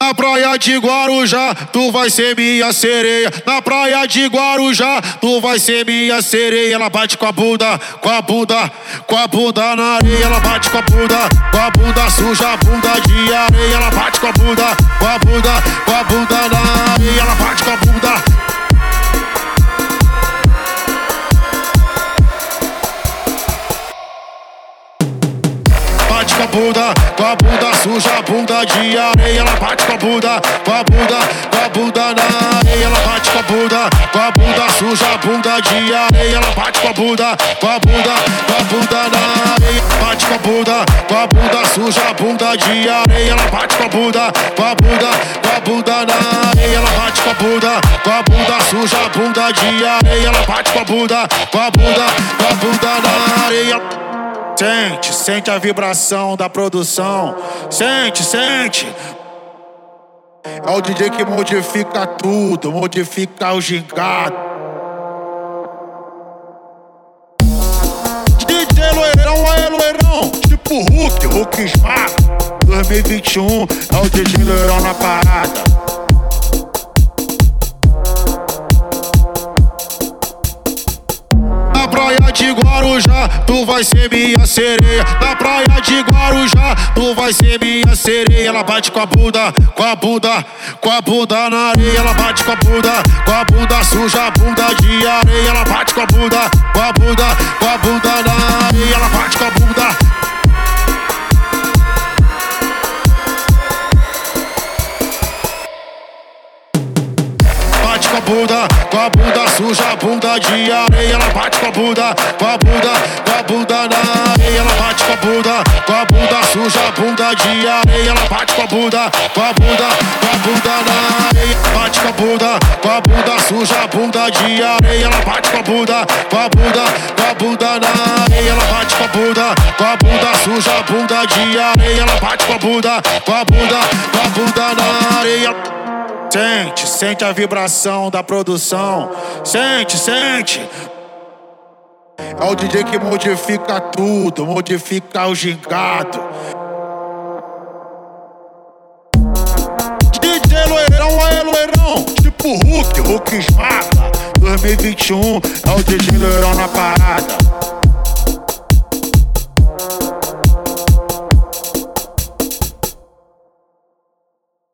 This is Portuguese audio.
Na praia de Guarujá, tu vai ser minha sereia. Na praia de Guarujá, tu vai ser minha sereia. Ela bate com a bunda, com a bunda, com a bunda na areia. Ela bate com a bunda suja, a bunda de areia. Ela bate com a bunda, com a bunda, com a bunda na areia. Ela bate com a bunda. Bate com a bunda suja, a bunda de areia. Ela bate com a bunda, com a bunda, com a bunda na areia. Ela bate com a bunda suja, a bunda de areia. Ela bate com a bunda na areia. Bate com a bunda suja, a bunda de areia. Ela bate com a bunda na areia. Ela bate com a bunda suja, a bunda de areia. Ela bate com a bunda na areia. Sente, sente a vibração da produção. Sente, sente. É o DJ que modifica tudo, modifica o gingado. DJ loirão, é loirão, tipo Hulk esmaga. 2021 é o DJ loirão na parada. Na praia de Guarujá, tu vai ser minha sereia. Na praia de Guarujá, tu vai ser minha sereia. Ela bate com a bunda, com a bunda, com a bunda na areia. Ela bate com a bunda suja, a bunda de areia. Ela bate com a bunda na areia. Ela bate com a bunda. Bate com a bunda suja, a bunda de areia. Ela bate com a bunda na areia. Ela bate com a bunda suja, a bunda de areia. Ela bate com a bunda na areia. Bate com a bunda suja, a bunda de areia. Ela bate com a bunda na areia. Ela bate com a bunda suja, a bunda de areia. Ela bate com a bunda na areia. Sente, sente a vibração da produção. Sente, sente. É o DJ que modifica tudo, modifica o gingado. DJ loirão, é loirão, tipo Hulk esmaga. 2021 é o DJ loirão na parada.